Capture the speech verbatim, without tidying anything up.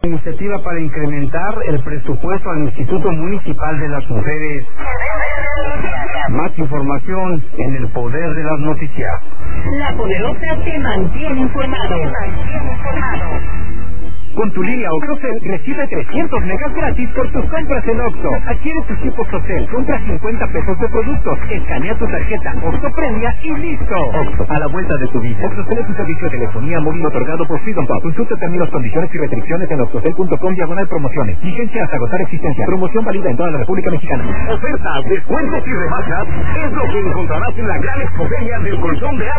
Iniciativa para incrementar el presupuesto al Instituto Municipal de las Mujeres. Más información en el Poder de las Noticias. La Poderosa te mantiene informado. Te mantiene informado. Con tu línea OXXOCEL recibe trescientos megas gratis por tus compras en Oxxo. Adquiere tu chip OXXOCEL, compra cincuenta pesos de productos, escanea tu tarjeta Oxxo Premia y listo. Oxxo, a la vuelta de tu vida. OXXOCEL es un servicio de telefonía móvil otorgado por Freedom Pop. Consulta términos, condiciones y restricciones en oxxocel punto com diagonal promociones. Vigencia hasta agotar existencia. Promoción válida en toda la República Mexicana. Ofertas, descuentos y rebajas es lo que encontrarás en la gran expoferia del colchón de